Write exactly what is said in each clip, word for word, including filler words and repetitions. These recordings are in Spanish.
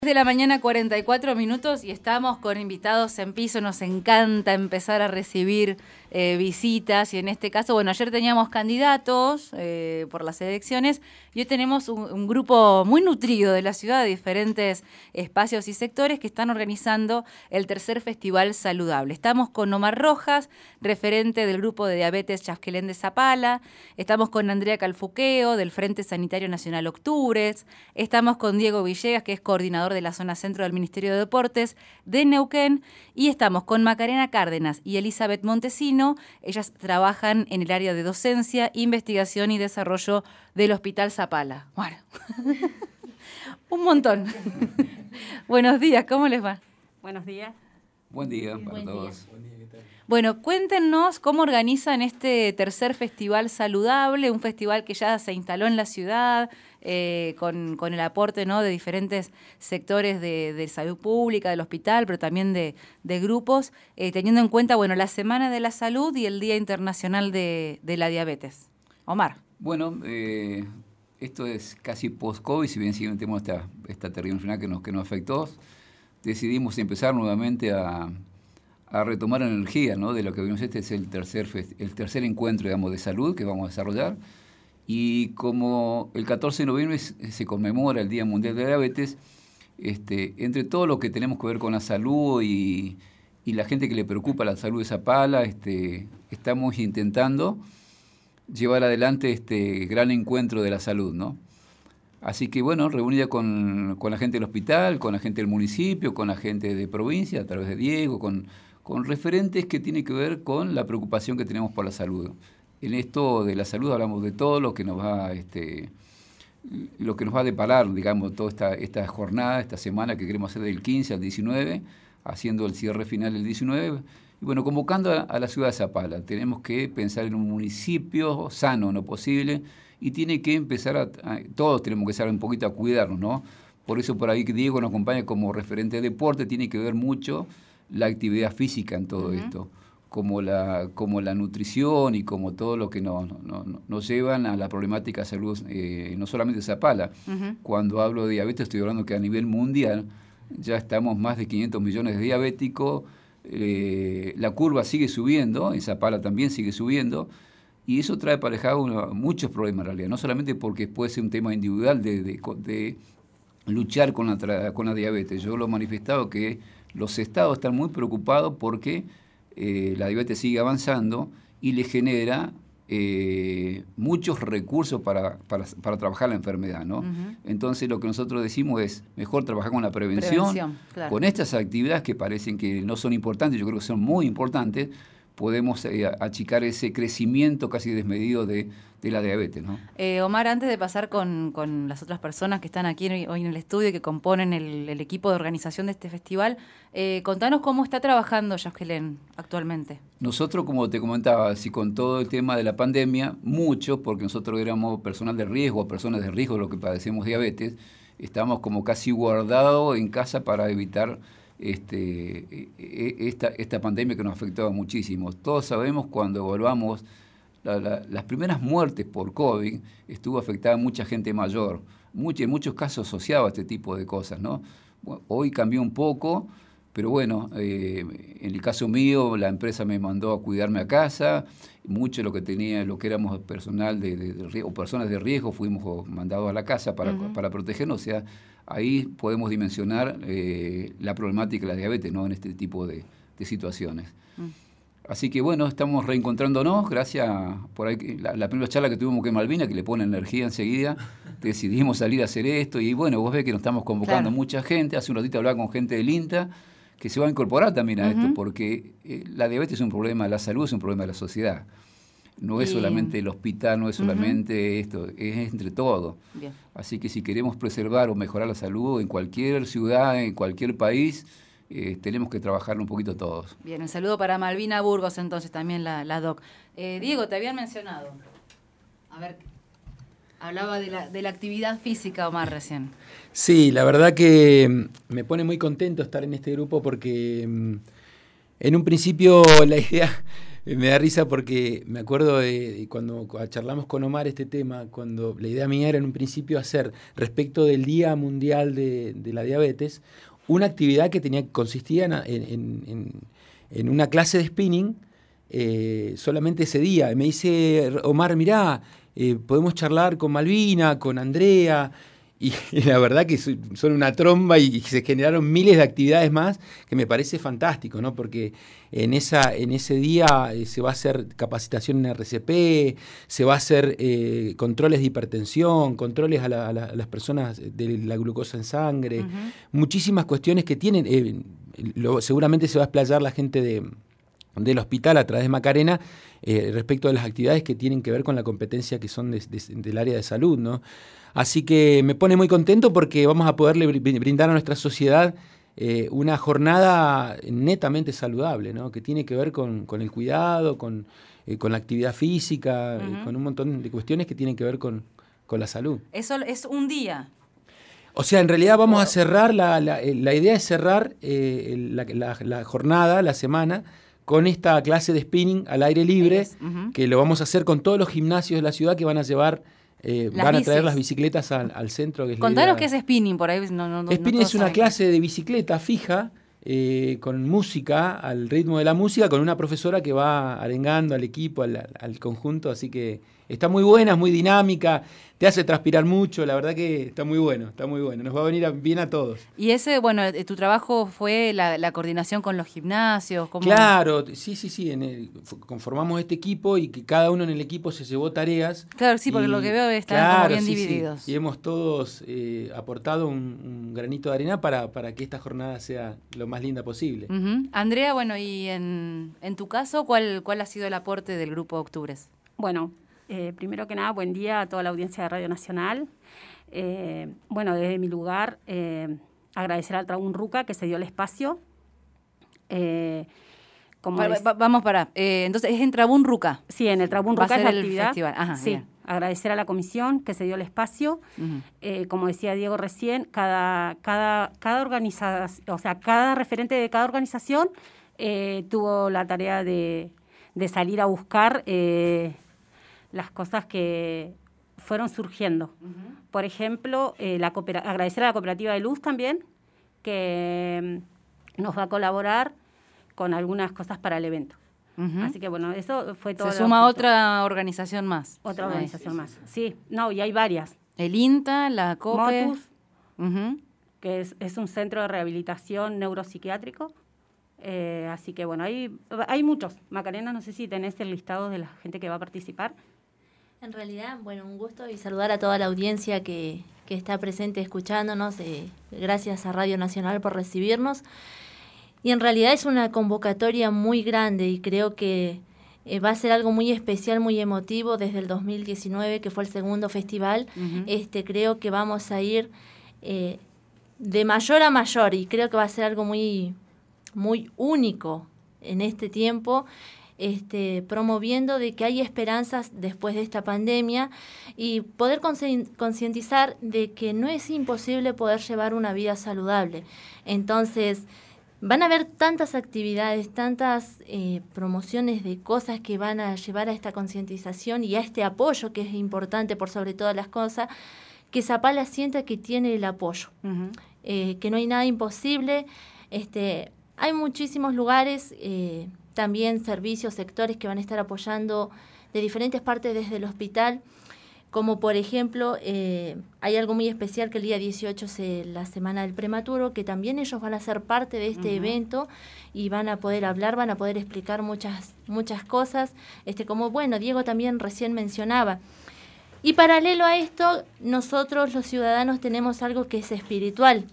De la mañana, cuarenta y cuatro minutos, y estamos con invitados en piso. Nos encanta empezar a recibir eh, visitas, y en este caso, bueno, ayer teníamos candidatos eh, por las elecciones, y hoy tenemos un, un grupo muy nutrido de la ciudad, de diferentes espacios y sectores que están organizando el tercer Festival Saludable. Estamos con Omar Rojas, referente del grupo de diabetes Chasquelén de Zapala. Estamos con Andrea Calfuqueo, del Frente Sanitario Nacional Octubres. Estamos con Diego Villegas, que es coordinador de la zona centro del Ministerio de Deportes de Neuquén, y estamos con Macarena Cárdenas y Elizabeth Montesino. Ellas trabajan en el área de docencia, investigación y desarrollo del Hospital Zapala. Bueno, un montón. Buenos días, ¿cómo les va? Buenos días. Buen día para Buen todos. día. Bueno, cuéntenos cómo organizan este tercer Festival Saludable, un festival que ya se instaló en la ciudad, eh, con, con el aporte, ¿no?, de diferentes sectores de, de salud pública, del hospital, pero también de, de grupos, eh, teniendo en cuenta, bueno, la Semana de la Salud y el Día Internacional de, de la Diabetes. Omar. Bueno, eh, esto es casi post-COVID, si bien sigue tenemos esta, esta terrible enfermedad que nos, que nos afectó, decidimos empezar nuevamente a... a retomar energía, ¿no?, de lo que vimos. Este es el tercer, el tercer encuentro, digamos, de salud que vamos a desarrollar, y como el catorce de noviembre se conmemora el Día Mundial de la Diabetes, este, entre todo lo que tenemos que ver con la salud y, y la gente que le preocupa la salud de Zapala, este, estamos intentando llevar adelante este gran encuentro de la salud, ¿no? Así que, bueno, reunida con, con la gente del hospital, con la gente del municipio, con la gente de provincia, a través de Diego, con... con referentes que tienen que ver con la preocupación que tenemos por la salud. En esto de la salud hablamos de todo lo que nos va, este, lo que nos va a deparar, digamos, toda esta, esta jornada, esta semana que queremos hacer del quince al diecinueve, haciendo el cierre final del diecinueve, y bueno, convocando a, a la ciudad de Zapala. Tenemos que pensar en un municipio sano, no posible, y tiene que empezar a, a todos tenemos que empezar un poquito a cuidarnos, ¿no? Por eso por ahí que Diego nos acompaña como referente de deporte, tiene que ver mucho la actividad física en todo uh-huh. esto, como la, como la nutrición y como todo lo que nos, nos, nos llevan a la problemática de salud, eh, no solamente de Zapala. Uh-huh. Cuando hablo de diabetes estoy hablando que a nivel mundial ya estamos más de quinientos millones de diabéticos, eh, la curva sigue subiendo, en Zapala también sigue subiendo, y eso trae aparejado uno, muchos problemas en realidad, no solamente porque puede ser un tema individual de, de, de luchar con la, con la diabetes. Yo lo he manifestado que los estados están muy preocupados porque eh, la diabetes sigue avanzando y le genera eh, muchos recursos para, para, para trabajar la enfermedad, ¿no? Uh-huh. Entonces lo que nosotros decimos es mejor trabajar con la prevención, prevención claro. Con estas actividades que parecen que no son importantes, yo creo que son muy importantes, podemos eh, achicar ese crecimiento casi desmedido de, de la diabetes, ¿no? Eh, Omar, antes de pasar con, con las otras personas que están aquí hoy, hoy en el estudio y que componen el, el equipo de organización de este festival, eh, contanos cómo está trabajando Chasquelén actualmente. Nosotros, como te comentaba, si con todo el tema de la pandemia, mucho, porque nosotros éramos personal de riesgo, personas de riesgo, lo que padecemos diabetes, estamos como casi guardados en casa para evitar Este, esta, esta pandemia que nos afectaba muchísimo. Todos sabemos cuando evaluamos la, la, las primeras muertes por COVID, estuvo afectada mucha gente mayor, mucho, en muchos casos asociado a este tipo de cosas, ¿no? Bueno, hoy cambió un poco, pero bueno, eh, en el caso mío, la empresa me mandó a cuidarme a casa, mucho lo que tenía, lo que éramos personal de, de, de riesgo, personas de riesgo, fuimos mandados a la casa para, uh-huh. para protegernos, o sea, ahí podemos dimensionar eh, la problemática de la diabetes, ¿no?, en este tipo de, de situaciones. Uh-huh. Así que bueno, estamos reencontrándonos, gracias por ahí, la, la primera charla que tuvimos con Malvina, que le pone energía enseguida, decidimos salir a hacer esto, y bueno, vos ves que nos estamos convocando claro. mucha gente, hace un ratito hablaba con gente del INTA, que se va a incorporar también a uh-huh. esto, porque eh, la diabetes es un problema de la salud, es un problema de la sociedad. No es y... solamente el hospital, no es solamente uh-huh. esto, es entre todo. Bien. Así que si queremos preservar o mejorar la salud en cualquier ciudad, en cualquier país, eh, tenemos que trabajarlo un poquito todos. Bien, un saludo para Malvina Burgos, entonces también la, la doc. Eh, Diego, te habían mencionado. A ver, hablaba de la, de la actividad física, Omar, recién. Sí, la verdad que me pone muy contento estar en este grupo porque en un principio la idea Me da risa porque me acuerdo de, de cuando charlamos con Omar este tema, cuando la idea mía era en un principio hacer, respecto del Día Mundial de, de la Diabetes, una actividad que tenía consistía en, en, en, en una clase de spinning eh, solamente ese día. Me dice Omar, mirá, eh, podemos charlar con Malvina, con Andrea, y, y la verdad que son una tromba y, y se generaron miles de actividades más que me parece fantástico, ¿no? Porque en, esa, en ese día eh, se va a hacer capacitación en R C P, se va a hacer eh, controles de hipertensión, controles a, la, a, la, a las personas de la glucosa en sangre, uh-huh. muchísimas cuestiones que tienen, eh, lo, seguramente se va a explayar la gente de, del hospital a través de Macarena eh, respecto de las actividades que tienen que ver con la competencia que son de, de, del área de salud, ¿no? Así que me pone muy contento porque vamos a poderle brindar a nuestra sociedad eh, una jornada netamente saludable, ¿no? Que tiene que ver con, con el cuidado, con, eh, con la actividad física, uh-huh. eh, con un montón de cuestiones que tienen que ver con, con la salud. Eso es un día. O sea, en realidad vamos a cerrar, la, la, la idea es cerrar eh, la, la, la jornada, la semana, con esta clase de spinning al aire libre, es, uh-huh. que lo vamos a hacer con todos los gimnasios de la ciudad que van a llevar... Eh, van bicis. a traer las bicicletas al, al centro. Que es Contanos qué es spinning, por ahí no, no, Spinning no es una clase de bicicleta fija, eh, con música, al ritmo de la música, con una profesora que va arengando al equipo, al, al conjunto, así que está muy buena, es muy dinámica, te hace transpirar mucho, la verdad que está muy bueno, está muy bueno, nos va a venir a, bien a todos. Y ese, bueno, tu trabajo fue la, la coordinación con los gimnasios. ¿Cómo? Claro, sí, sí, sí, en el, conformamos este equipo y que cada uno en el equipo se llevó tareas. Claro, sí, porque y, lo que veo están claro, como bien sí, divididos. Sí. Y hemos todos eh, aportado un, un granito de arena para, para que esta jornada sea lo más linda posible. Uh-huh. Andrea, bueno, y en, en tu caso, ¿cuál, ¿cuál ha sido el aporte del Grupo Octubres? Bueno, Eh, primero que nada, buen día a toda la audiencia de Radio Nacional. Eh, bueno, desde mi lugar, eh, agradecer al Trabún Ruca que se dio el espacio. Eh, como pa, es, pa, vamos para, eh, entonces es en Trabún Ruca. Sí, en el Trabún Ruca es la el actividad. Festival. Ajá, sí, bien. Agradecer a la comisión que se dio el espacio. Uh-huh. Eh, como decía Diego recién, cada, cada, cada organización, o sea, cada referente de cada organización eh, tuvo la tarea de, de salir a buscar eh, las cosas que fueron surgiendo. Uh-huh. Por ejemplo, eh, la coopera- agradecer a la Cooperativa de Luz también, que um, nos va a colaborar con algunas cosas para el evento. Uh-huh. Así que, bueno, eso fue todo. Se suma otra organización más. Otra organización sí, más. Sí, sí. No, y hay varias. El INTA, la COPE. Motus, uh-huh. que es, es un centro de rehabilitación neuropsiquiátrico. Eh, así que, bueno, hay, hay muchos. Macarena, no sé si tenés el listado de la gente que va a participar. En realidad, bueno, un gusto y saludar a toda la audiencia que, que está presente escuchándonos. Eh, gracias a Radio Nacional por recibirnos. Y en realidad es una convocatoria muy grande y creo que eh, va a ser algo muy especial, muy emotivo desde el dos mil diecinueve, que fue el segundo festival. Uh-huh. Este, creo que vamos a ir eh, de mayor a mayor y creo que va a ser algo muy, muy único en este tiempo. Este, promoviendo de que hay esperanzas después de esta pandemia y poder concientizar de que no es imposible poder llevar una vida saludable. Entonces, van a haber tantas actividades, tantas eh, promociones de cosas que van a llevar a esta concientización y a este apoyo que es importante por sobre todas las cosas, que Zapala sienta que tiene el apoyo, uh-huh. eh, que no hay nada imposible. Este, hay muchísimos lugares, eh, también servicios, sectores que van a estar apoyando de diferentes partes desde el hospital, como por ejemplo, eh, hay algo muy especial que el día dieciocho es la Semana del Prematuro, que también ellos van a ser parte de este uh-huh. evento y van a poder hablar, van a poder explicar muchas, muchas cosas, este, como bueno, Diego también recién mencionaba. Y paralelo a esto, nosotros los ciudadanos tenemos algo que es espiritual,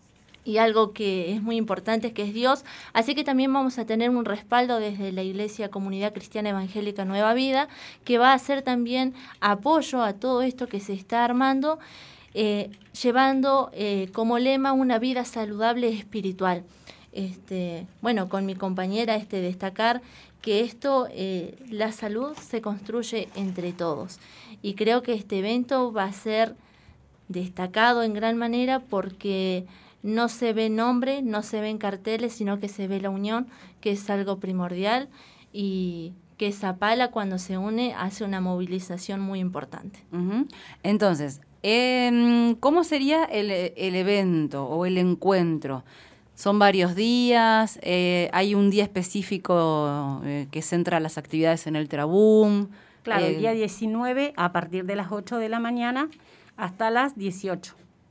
y algo que es muy importante, que es Dios. Así que también vamos a tener un respaldo desde la Iglesia Comunidad Cristiana Evangélica Nueva Vida, que va a hacer también apoyo a todo esto que se está armando, eh, llevando eh, como lema una vida saludable espiritual. Este, bueno, con mi compañera este, destacar que esto, eh, la salud se construye entre todos. Y creo que este evento va a ser destacado en gran manera porque no se ve nombre, no se ven carteles, sino que se ve la unión, que es algo primordial. y que Zapala cuando se une hace una movilización muy importante. Uh-huh. Entonces, eh, ¿cómo sería el, el evento o el encuentro? ¿Son varios días? Eh, ¿Hay un día específico eh, que centra las actividades en el Trabum? Claro, eh, el día diecinueve a partir de las ocho de la mañana hasta las dieciocho.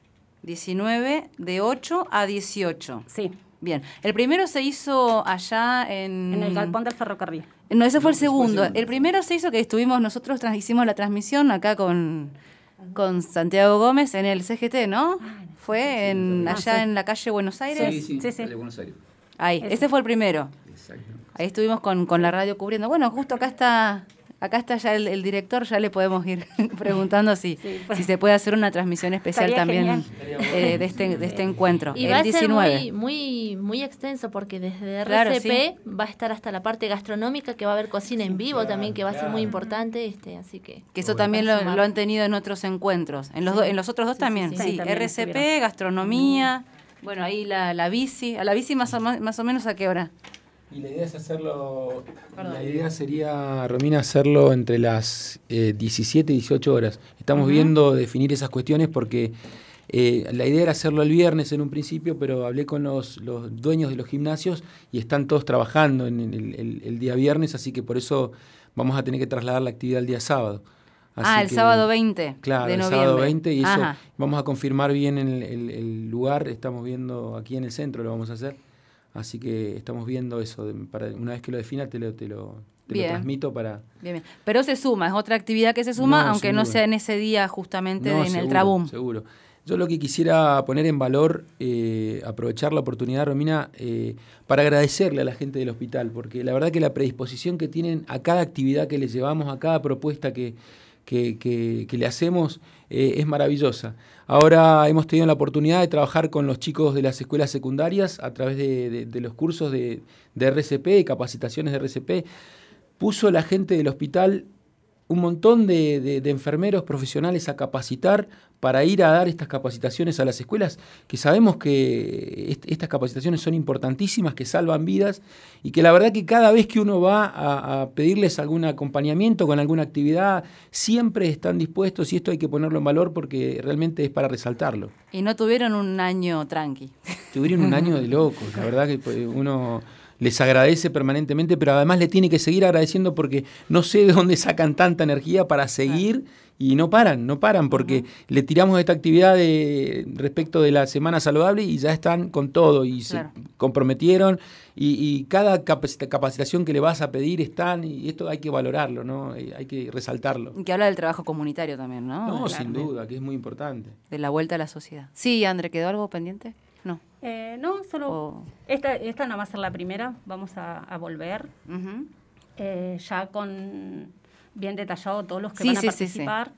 diecinueve, de ocho a dieciocho. Sí. Bien. El primero se hizo allá en... En el galpón del ferrocarril. No, ese fue el No, ese fue el segundo. segundo. El primero se hizo que estuvimos, nosotros trans- hicimos la transmisión acá con, con Santiago Gómez en el C G T, ¿no? Fue en, Ah, allá sí. en la calle Buenos Aires. Sí, sí, Sí, sí. de Buenos Aires. Ahí, Ese. ese fue el primero. Exacto. Ahí estuvimos con, con la radio cubriendo. Bueno, justo acá está... Acá está ya el, el director, ya le podemos ir preguntando si, Sí, pues. si se puede hacer una transmisión especial Estaría también eh, de, este, de este encuentro. Y el va a ser diecinueve. muy, muy, muy extenso porque desde Claro, R C P va a estar hasta la parte gastronómica, que va a haber cocina en vivo claro, también, que va a ser muy claro. importante, este, así que... Que eso Bueno. también Va a lo, sumar. lo han tenido en otros encuentros. En los, do- en los otros dos Sí, sí, también, sí. sí. Sí, también R C P, estuvieron. gastronomía. Bueno, ahí la, la bici. ¿A la bici más o, ma- más o menos a qué hora? Y la idea es hacerlo, Perdón. la idea sería, Romina, hacerlo entre las eh, diecisiete y dieciocho horas. Estamos Ujú. viendo definir esas cuestiones porque eh, la idea era hacerlo el viernes en un principio, pero hablé con los, los dueños de los gimnasios y están todos trabajando en el, el- el día viernes, así que por eso vamos a tener que trasladar la actividad al día sábado. Así Ah, el que- sábado veinte Claro, de el noviembre. sábado veinte y eso Ajá. vamos a confirmar bien el, el- el lugar, estamos viendo aquí en el centro, lo vamos a hacer, así que estamos viendo eso, de- para una vez que lo defina te lo, te lo, te lo Bien. transmito para... Bien, bien. Pero se suma, es otra actividad que se suma, No, aunque sin no duda. sea en ese día justamente No, en el seguro, Trabum. Seguro. Yo lo que quisiera poner en valor, eh, aprovechar la oportunidad, Romina, eh, para agradecerle a la gente del hospital, porque la verdad que la predisposición que tienen a cada actividad que les llevamos, a cada propuesta que, que, que- que le hacemos, eh, es maravillosa. Ahora hemos tenido la oportunidad de trabajar con los chicos de las escuelas secundarias a través de, de- de los cursos de, de R C P, de capacitaciones de R C P. Puso la gente del hospital un montón de, de- de enfermeros profesionales a capacitar para ir a dar estas capacitaciones a las escuelas, que sabemos que est- estas capacitaciones son importantísimas, que salvan vidas y que la verdad que cada vez que uno va a, a pedirles algún acompañamiento con alguna actividad, siempre están dispuestos y esto hay que ponerlo en valor porque realmente es para resaltarlo. Y no tuvieron un año tranqui. Tuvieron un año de locos, la verdad que pues, uno les agradece permanentemente, pero además le tiene que seguir agradeciendo porque no sé de dónde sacan tanta energía para seguir y no paran, no paran, porque le tiramos esta actividad de, respecto de la Semana Saludable y ya están con todo y Claro. se comprometieron y, y cada capacita- capacitación que le vas a pedir están y esto hay que valorarlo, ¿no? Hay hay que resaltarlo. Que habla del trabajo comunitario también, ¿no? No, De- sin duda, que es muy importante. De la vuelta a la sociedad. Sí, André, ¿quedó algo pendiente? No. Eh, no, solo O- esta, esta no va a ser la primera, vamos a, a volver Ujú. eh, ya con bien detallado todos los que Sí, van a sí, sí, sí. participar.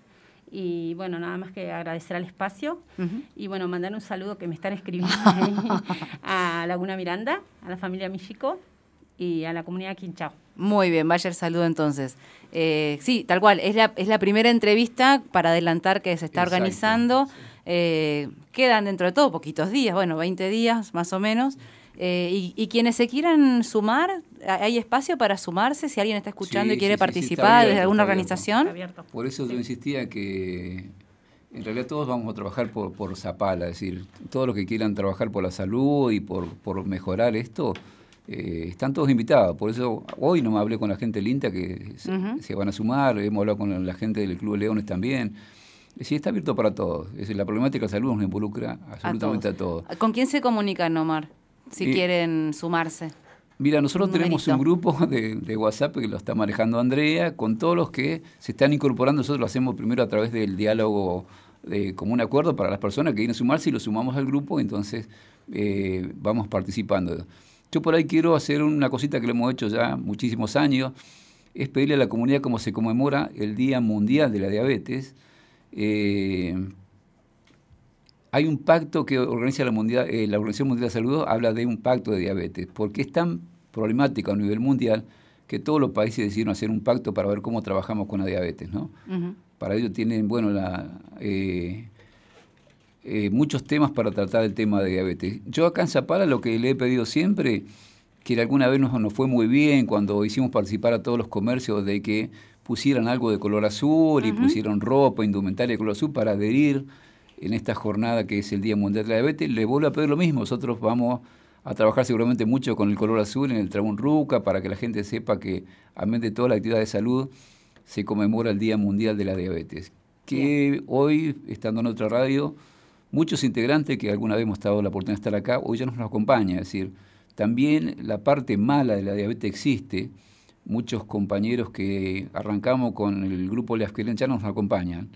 Y bueno, nada más que agradecer al espacio Ujú. y bueno, mandar un saludo que me están escribiendo ahí, a Laguna Miranda, a la familia Michico y a la comunidad Quinchao. Muy bien, vaya el saludo entonces. Eh, sí, tal cual, es la, es la primera entrevista para adelantar que se está Exacto, organizando. Eh, quedan dentro de todo poquitos días, bueno, veinte días más o menos. Eh, y, y quienes se quieran sumar, ¿hay espacio para sumarse? Si alguien está escuchando Sí, y quiere sí, sí, sí, está participar abierto, desde alguna está abierto. organización. Abierto. Por eso yo insistía que en realidad todos vamos a trabajar por, por Zapala, es decir, todos los que quieran trabajar por la salud y por, por mejorar esto, eh, están todos invitados. Por eso hoy no me hablé con la gente del INTA que se, Ujú. se van a sumar, hemos hablado con la gente del Club de Leones también. Sí, está abierto para todos. Es decir, la problemática de la salud nos involucra absolutamente a todos. ¿Con quién se comunican, Omar? Si Y- quieren sumarse. Mira, nosotros Un tenemos numerito. un grupo de, de WhatsApp que lo está manejando Andrea, con todos los que se están incorporando. Nosotros lo hacemos primero a través del diálogo de común acuerdo para las personas que quieren sumarse y lo sumamos al grupo, entonces eh, vamos participando. Yo por ahí quiero hacer una cosita que lo hemos hecho ya muchísimos años, es pedirle a la comunidad cómo se conmemora el Día Mundial de la Diabetes. Eh, hay un pacto que organiza la, mundial, eh, la Organización Mundial de la Salud, habla de un pacto de diabetes, porque es tan problemática a nivel mundial que todos los países decidieron hacer un pacto para ver cómo trabajamos con la diabetes, ¿no? Ujú. Para ello tienen, bueno, la, eh, eh, muchos temas para tratar el tema de diabetes. Yo acá en Zapala lo que le he pedido siempre, que alguna vez nos, nos fue muy bien cuando hicimos participar a todos los comercios de que pusieran algo de color azul y uh-huh. pusieron ropa, indumentaria de color azul para adherir en esta jornada que es el Día Mundial de la Diabetes. Le vuelvo a pedir lo mismo, nosotros vamos a trabajar seguramente mucho con el color azul en el Trabún Ruca para que la gente sepa que, además de toda la actividad de salud, se conmemora el Día Mundial de la Diabetes. Que Bien. Hoy, estando en otra radio, muchos integrantes que alguna vez hemos dado la oportunidad de estar acá, hoy ya nos acompañan. Es decir, también la parte mala de la diabetes existe. Muchos compañeros que arrancamos con el grupo Las Quelenchanos nos acompañan.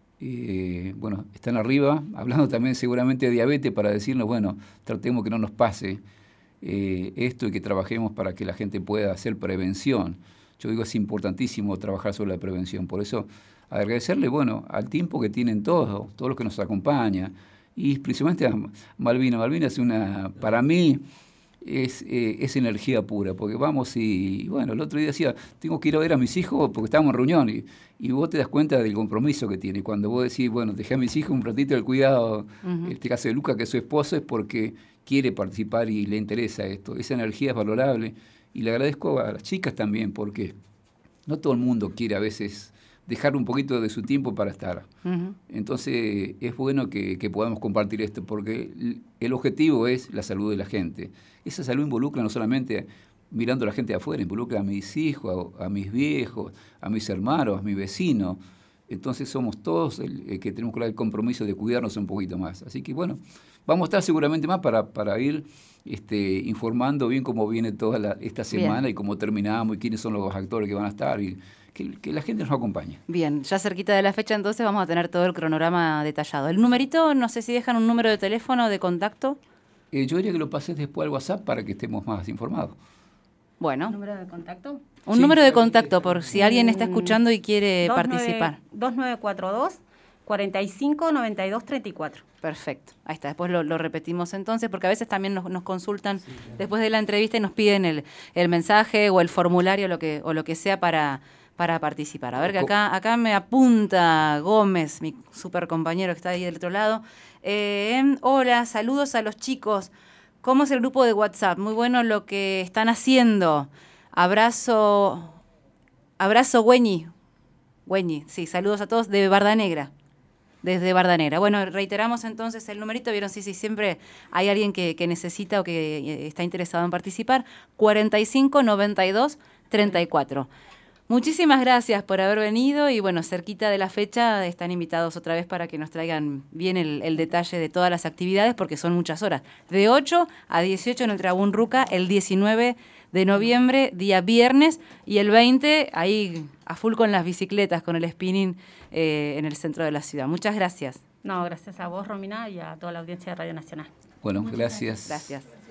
Eh, bueno, están arriba, hablando también seguramente de diabetes para decirnos, bueno, tratemos que no nos pase eh, esto y que trabajemos para que la gente pueda hacer prevención. Yo digo, es importantísimo trabajar sobre la prevención. Por eso, agradecerle, bueno, al tiempo que tienen todos, todos los que nos acompañan, y principalmente a Malvina. Malvina es una, para mí, es, eh, es energía pura, porque vamos y, bueno, el otro día decía, tengo que ir a ver a mis hijos porque estábamos en reunión, y, y vos te das cuenta del compromiso que tiene. Cuando vos decís, bueno, dejé a mis hijos un ratito del cuidado, uh-huh. en este caso de Luca, que es su esposo, es porque quiere participar y le interesa esto. Esa energía es valorable. Y le agradezco a las chicas también, porque no todo el mundo quiere a veces dejar un poquito de su tiempo para estar. Uh-huh. Entonces es bueno que, que podamos compartir esto, porque el objetivo es la salud de la gente. Esa salud involucra no solamente mirando a la gente de afuera, involucra a mis hijos, a, a mis viejos, a mis hermanos, a mis vecinos. Entonces somos todos el, el que tenemos el compromiso de cuidarnos un poquito más. Así que bueno, vamos a estar seguramente más para, para ir este, informando bien cómo viene toda la, esta semana bien. Y cómo terminamos y quiénes son los actores que van a estar y que, que la gente nos acompañe. Bien, ya cerquita de la fecha entonces vamos a tener todo el cronograma detallado. El numerito, no sé si dejan un número de teléfono de contacto. Eh, yo diría que lo pases después al WhatsApp para que estemos más informados. Bueno. ¿Número de contacto? Un Sí, número de claro, contacto por si alguien está escuchando y quiere dos nueve, participar. dos nueve cuatro dos, cuarenta y cinco, noventa y dos, treinta y cuatro. Perfecto, ahí está, después lo, lo repetimos entonces, porque a veces también nos, nos consultan sí, claro. después de la entrevista y nos piden el, el mensaje o el formulario lo que, o lo que sea para, para participar. A ver, que acá, acá me apunta Gómez, mi super compañero que está ahí del otro lado. Eh, hola, saludos a los chicos. ¿Cómo es el grupo de WhatsApp? Muy bueno lo que están haciendo. Abrazo, abrazo Güeñi. Güeñi, sí, saludos a todos de Barda Negra. Desde Barda Negra. Bueno, reiteramos entonces el numerito. Vieron, sí, sí, siempre hay alguien que, que necesita o que está interesado en participar. cuarenta y cinco, noventa y dos, treinta y cuatro. Muchísimas gracias por haber venido y bueno, cerquita de la fecha están invitados otra vez para que nos traigan bien el, el detalle de todas las actividades porque son muchas horas. De ocho a dieciocho en el Trabún Ruca, el diecinueve de noviembre, día viernes, y el veinte ahí a full con las bicicletas, con el spinning eh, en el centro de la ciudad. Muchas gracias. No, gracias a vos, Romina, y a toda la audiencia de Radio Nacional. Bueno, gracias. Gracias.